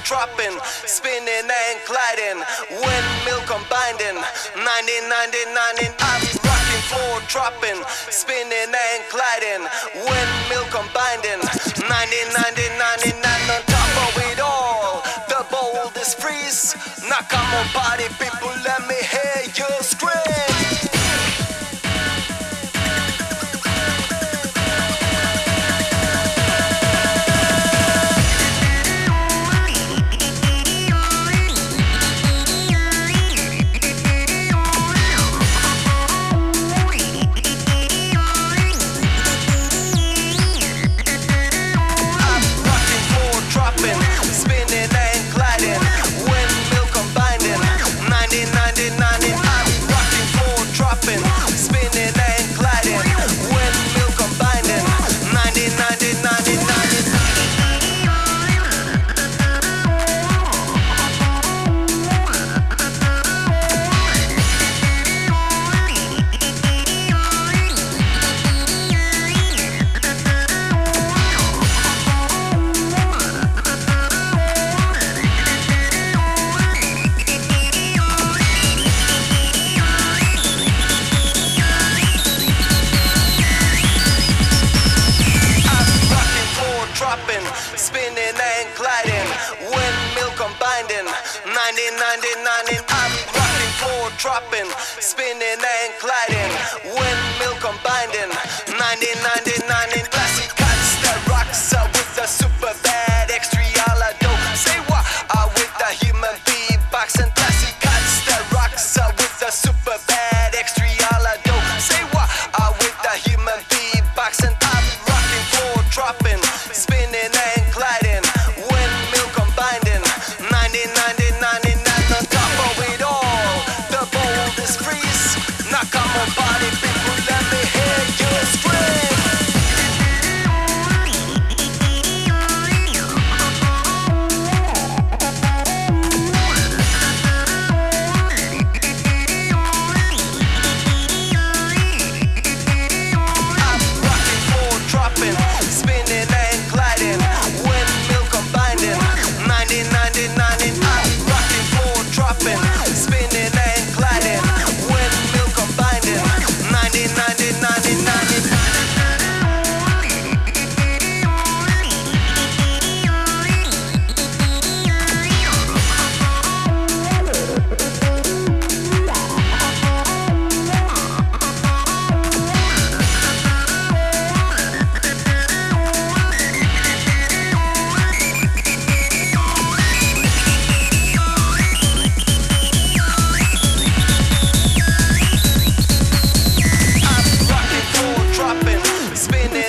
dropping, spinning and gliding, windmill combining, 1999 I'm rocking, floor dropping, spinning and gliding, windmill combining, 1999 on top of it all, the boldest freeze. Now come on party people, let me hear you scream. Spinning and gliding, windmill combining, 1999 I'm rocking, floor dropping, spinning and gliding, windmill combining, 1999 classic cuts that rocks with the super bad extrialado. Say what? With the human beatbox and classic cuts that rocks with the super bad extrialado. Say what? With the human beatbox and I'm rocking, floor dropping, spinning and gliding, windmill combining, 1999 on top of it all, the boldest freeze. Now come on party people, let me hear you scream. Spinning